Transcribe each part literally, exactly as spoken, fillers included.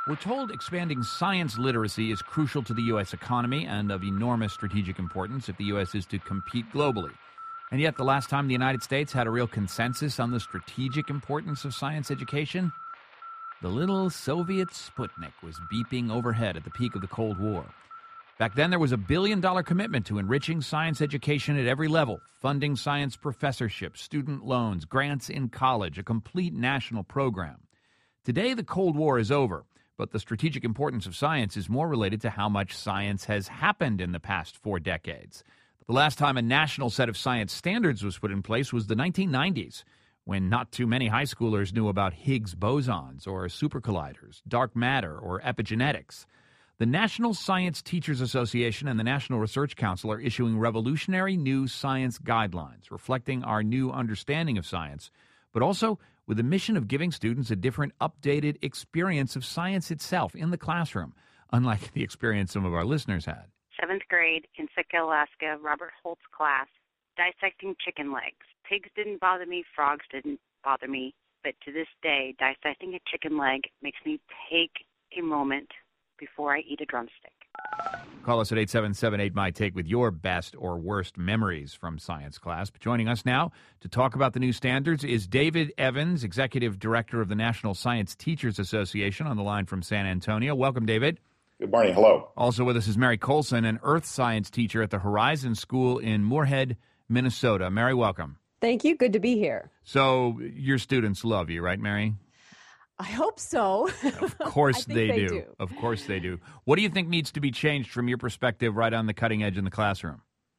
We're told expanding science literacy is crucial to the U S economy and of enormous strategic importance if the U S is to compete globally. And yet, the last time the United States had a real consensus on the strategic importance of science education, the little Soviet Sputnik was beeping overhead at the peak of the Cold War. Back then, there was a billion-dollar commitment to enriching science education at every level, funding science professorships, student loans, grants in college, a complete national program. Today, the Cold War is over. But the strategic importance of science is more related to how much science has happened in the past four decades. The last time a national set of science standards was put in place was the nineteen nineties, when not too many high schoolers knew about Higgs bosons or supercolliders, dark matter, or epigenetics. The National Science Teachers Association and the National Research Council are issuing revolutionary new science guidelines, reflecting our new understanding of science, but also with the mission of giving students a different, updated experience of science itself in the classroom, unlike the experience some of our listeners had. Seventh grade in Sitka, Alaska, Robert Holt's class, dissecting chicken legs. Pigs didn't bother me, frogs didn't bother me, but to this day, dissecting a chicken leg makes me take a moment before I eat a drumstick. Call us at eight seven seven eight, M Y T A K E with your best or worst memories from science class. Joining us now to talk about the new standards is David Evans, Executive Director of the National Science Teachers Association, on the line from San Antonio. Welcome, David. Good morning. Hello. Also with us is Mary Colson, an earth science teacher at the Horizon School in Moorhead, Minnesota. Mary, welcome. Thank you. Good to be here. So your students love you, right, Mary? I hope so. Of course they, they do. do. Of course they do. What do you think needs to be changed from your perspective right on the cutting edge in the classroom?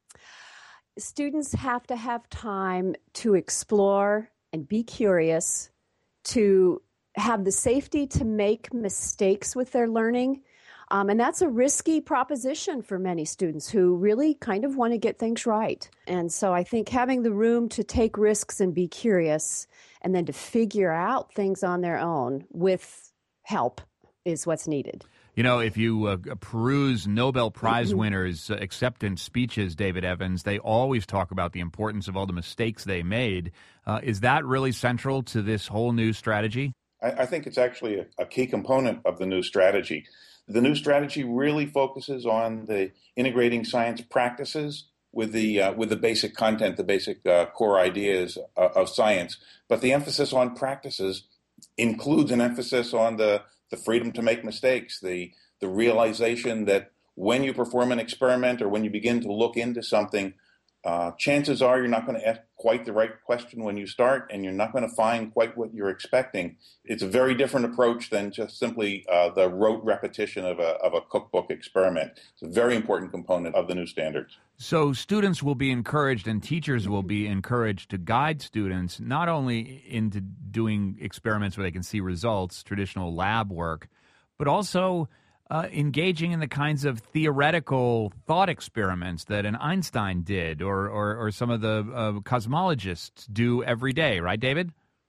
Students have to have time to explore and be curious, to have the safety to make mistakes with their learning. Um, and that's a risky proposition for many students who really kind of want to get things right. And so I think having the room to take risks and be curious and then to figure out things on their own with help is what's needed. You know, if you uh, peruse Nobel Prize winners' uh, acceptance speeches, David Evans, they always talk about the importance of all the mistakes they made. Uh, is that really central to this whole new strategy? I, I think it's actually a, a key component of the new strategy. The new strategy really focuses on the integrating science practices with the uh, with the basic content, the basic uh, core ideas uh, of science. But the emphasis on practices includes an emphasis on the, the freedom to make mistakes, the the realization that when you perform an experiment or when you begin to look into something, uh, chances are you're not going to ask quite the right question when you start, and you're not going to find quite what you're expecting. It's a very different approach than just simply uh, the rote repetition of a of a cookbook experiment. It's a very important component of the new standards. So students will be encouraged and teachers will be encouraged to guide students not only into doing experiments where they can see results, traditional lab work, but also Uh, engaging in the kinds of theoretical thought experiments that an Einstein did or, or, or some of the uh, cosmologists do every day. Right, David?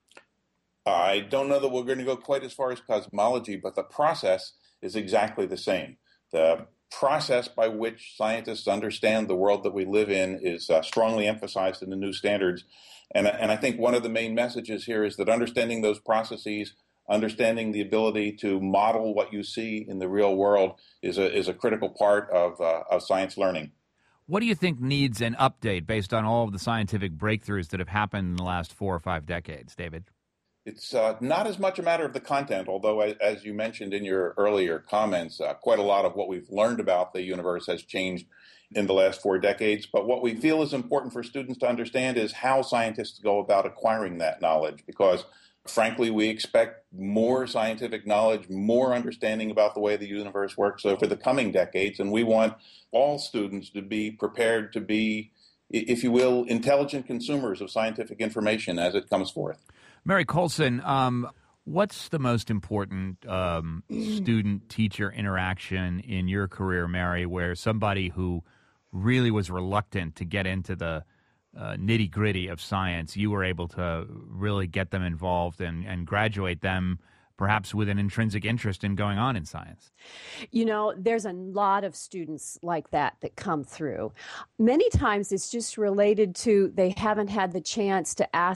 I don't know that we're going to go quite as far as cosmology, but the process is exactly the same. The process by which scientists understand the world that we live in is uh, strongly emphasized in the new standards. And, and I think one of the main messages here is that understanding those processes, understanding the ability to model what you see in the real world is a is a critical part of uh, of science learning. What do you think needs an update based on all of the scientific breakthroughs that have happened in the last four or five decades, David? It's uh, not as much a matter of the content, although, as you mentioned in your earlier comments, uh, quite a lot of what we've learned about the universe has changed in the last four decades. But what we feel is important for students to understand is how scientists go about acquiring that knowledge, because frankly, we expect more scientific knowledge, more understanding about the way the universe works over the coming decades, and we want all students to be prepared to be, if you will, intelligent consumers of scientific information as it comes forth. Mary Colson, um, what's the most important um, student-teacher interaction in your career, Mary, where somebody who really was reluctant to get into the Uh, nitty-gritty of science, you were able to really get them involved and, and graduate them perhaps with an intrinsic interest in going on in science? You know, there's a lot of students like that that come through. Many times it's just related to they haven't had the chance to ask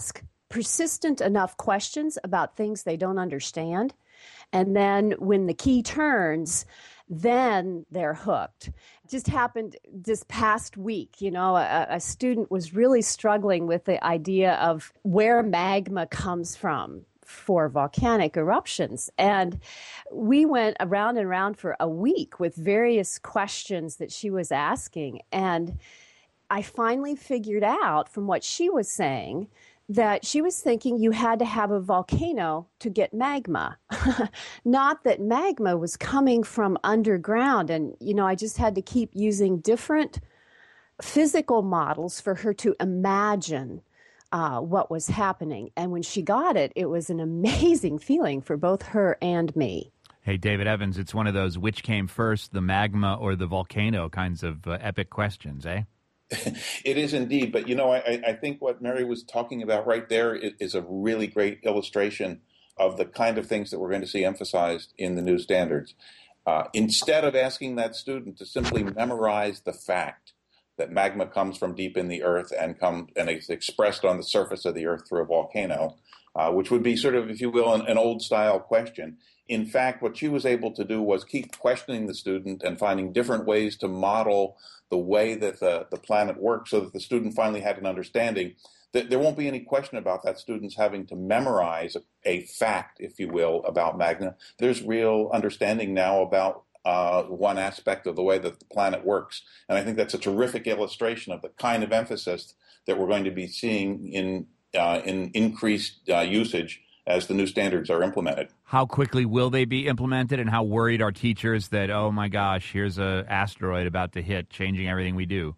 persistent enough questions about things they don't understand. And then when the key turns, then they're hooked. It just happened this past week. You know, a, a student was really struggling with the idea of where magma comes from for volcanic eruptions. And we went around and around for a week with various questions that she was asking. And I finally figured out from what she was saying that she was thinking you had to have a volcano to get magma, not that magma was coming from underground. And, you know, I just had to keep using different physical models for her to imagine uh, what was happening. And when she got it, it was an amazing feeling for both her and me. Hey, David Evans, it's one of those which came first, the magma or the volcano kinds of uh, epic questions, eh? It is indeed. But, you know, I, I think what Mary was talking about right there is a really great illustration of the kind of things that we're going to see emphasized in the new standards. Uh, instead of asking that student to simply memorize the fact that magma comes from deep in the earth and come and is expressed on the surface of the earth through a volcano, uh, which would be sort of, if you will, an, an old-style question. In fact, what she was able to do was keep questioning the student and finding different ways to model the way that the, the planet works so that the student finally had an understanding. That there won't be any question about that students having to memorize a, a fact, if you will, about magma. There's real understanding now about uh, one aspect of the way that the planet works. And I think that's a terrific illustration of the kind of emphasis that we're going to be seeing in, uh, in increased uh, usage as the new standards are implemented. How quickly will they be implemented, and how worried are teachers that, oh my gosh, here's an asteroid about to hit, changing everything we do?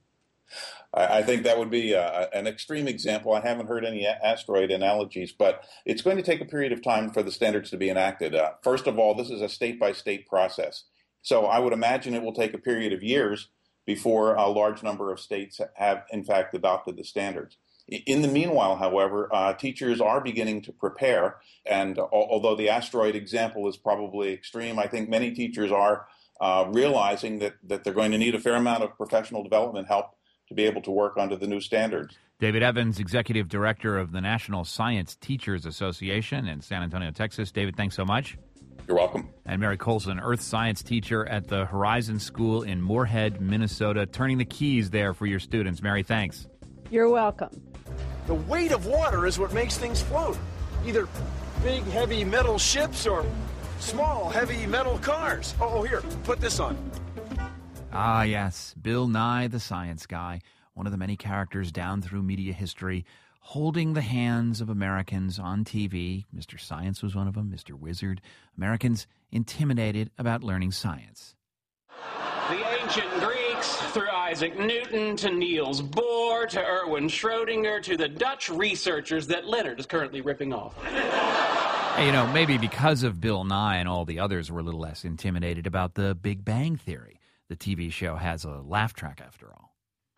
I, I think that would be uh, an extreme example. I haven't heard any asteroid analogies, but it's going to take a period of time for the standards to be enacted. Uh, first of all, this is a state-by-state process. So I would imagine it will take a period of years before a large number of states have, in fact, adopted the standards. In the meanwhile, however, uh, teachers are beginning to prepare, and uh, although the asteroid example is probably extreme, I think many teachers are uh, realizing that, that they're going to need a fair amount of professional development help to be able to work under the new standards. David Evans, Executive Director of the National Science Teachers Association in San Antonio, Texas. David, thanks so much. You're welcome. And Mary Colson, Earth Science teacher at the Horizon School in Moorhead, Minnesota, turning the keys there for your students. Mary, thanks. You're welcome. The weight of water is what makes things float. Either big, heavy metal ships or small, heavy metal cars. Oh, here, put this on. Ah, yes, Bill Nye, the science guy, one of the many characters down through media history, holding the hands of Americans on T V. Mister Science was one of them, Mister Wizard. Americans intimidated about learning science. The ancient Greeks, through Isaac Newton to Niels Bohr to Erwin Schrödinger to the Dutch researchers that Leonard is currently ripping off. Hey, you know, maybe because of Bill Nye and all the others were a little less intimidated about the Big Bang Theory. The T V show has a laugh track after all.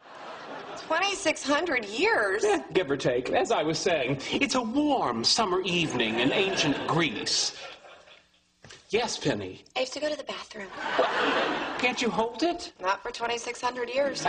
twenty-six hundred years? Eh, give or take. As I was saying, it's a warm summer evening in ancient Greece. Yes, Penny? I have to go to the bathroom. What? Can't you hold it? Not for twenty-six hundred years.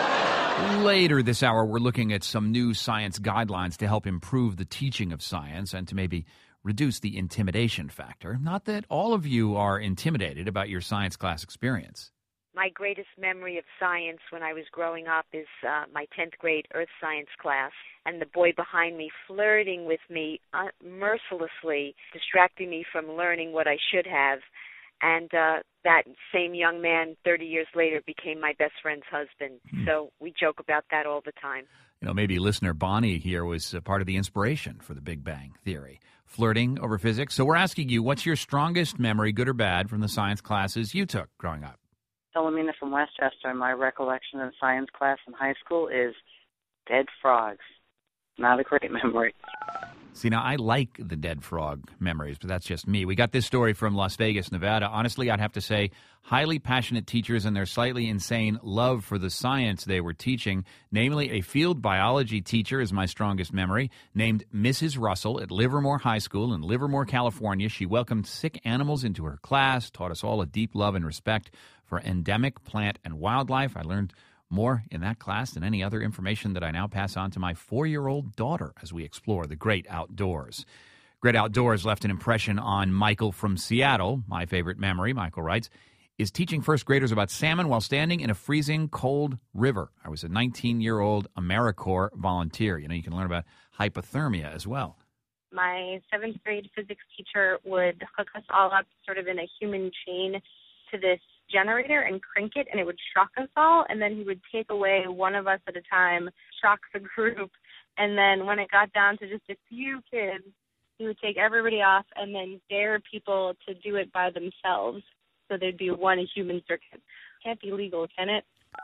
Later this hour, we're looking at some new science guidelines to help improve the teaching of science and to maybe reduce the intimidation factor. Not that all of you are intimidated about your science class experience. My greatest memory of science when I was growing up is uh, my tenth grade earth science class, and the boy behind me flirting with me uh, mercilessly, distracting me from learning what I should have. And uh, that same young man, thirty years later, became my best friend's husband. Hmm. So we joke about that all the time. You know, maybe listener Bonnie here was uh, part of the inspiration for the Big Bang Theory. Flirting over physics. So we're asking you, what's your strongest memory, good or bad, from the science classes you took growing up? Philomena from Westchester, and my recollection of science class in high school is dead frogs. Not a great memory. See, now, I like the dead frog memories, but that's just me. We got this story from Las Vegas, Nevada. Honestly, I'd have to say highly passionate teachers and their slightly insane love for the science they were teaching. Namely, a field biology teacher is my strongest memory, named Missus Russell at Livermore High School in Livermore, California. She welcomed sick animals into her class, taught us all a deep love and respect for endemic plant and wildlife. I learned More in that class than any other information that I now pass on to my four-year-old daughter as we explore the great outdoors. Great Outdoors left an impression on Michael from Seattle. My favorite memory, Michael writes, is teaching first graders about salmon while standing in a freezing cold river. I was a nineteen-year-old AmeriCorps volunteer. You know, you can learn about hypothermia as well. My seventh grade physics teacher would hook us all up sort of in a human chain to this generator and crank it, and it would shock us all, and then he would take away one of us at a time, shock the group, and then when it got down to just a few kids, he would take everybody off and then dare people to do it by themselves. So there'd be one human circuit. Can't be legal, can it?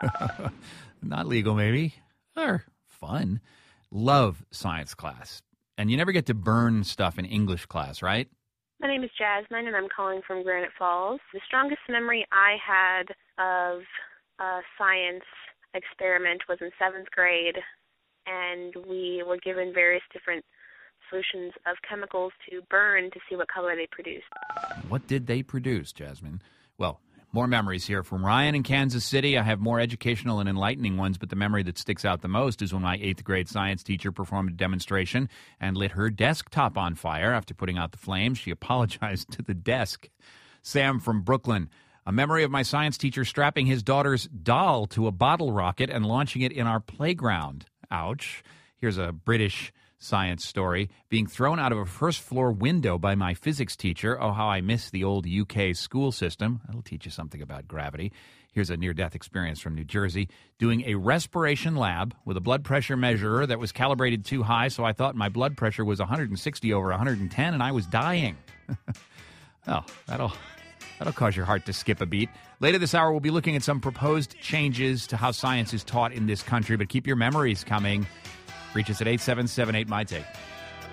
Not legal, maybe. Or fun. Love science class. And you never get to burn stuff in English class, right? My name is Jasmine, and I'm calling from Granite Falls. The strongest memory I had of a science experiment was in seventh grade, and we were given various different solutions of chemicals to burn to see what color they produced. What did they produce, Jasmine? Well, more memories here from Ryan in Kansas City. I have more educational and enlightening ones, but the memory that sticks out the most is when my eighth grade science teacher performed a demonstration and lit her desktop on fire. After putting out the flames, she apologized to the desk. Sam from Brooklyn. A memory of my science teacher strapping his daughter's doll to a bottle rocket and launching it in our playground. Ouch. Here's a British science story. Being thrown out of a first-floor window by my physics teacher. Oh, how I miss the old U K school system. That'll teach you something about gravity. Here's a near-death experience from New Jersey. Doing a respiration lab with a blood pressure measurer that was calibrated too high, so I thought my blood pressure was one hundred sixty over one hundred ten, and I was dying. Oh, that'll... That'll cause your heart to skip a beat. Later this hour, we'll be looking at some proposed changes to how science is taught in this country, but keep your memories coming. Reach us at eight seven seven eight, M Y T A K E.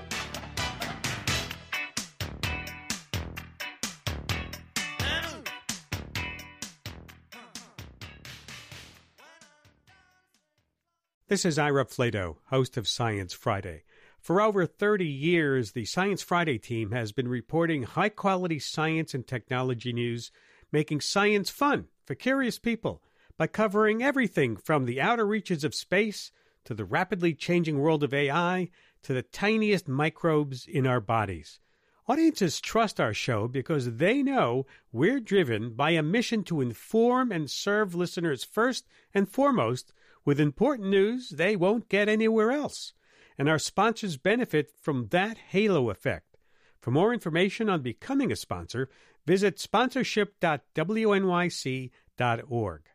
This is Ira Flato, host of Science Friday. For over thirty years, the Science Friday team has been reporting high-quality science and technology news, making science fun for curious people by covering everything from the outer reaches of space to the rapidly changing world of A I to the tiniest microbes in our bodies. Audiences trust our show because they know we're driven by a mission to inform and serve listeners first and foremost with important news they won't get anywhere else. And our sponsors benefit from that halo effect. For more information on becoming a sponsor, visit sponsorship dot w n y c dot org.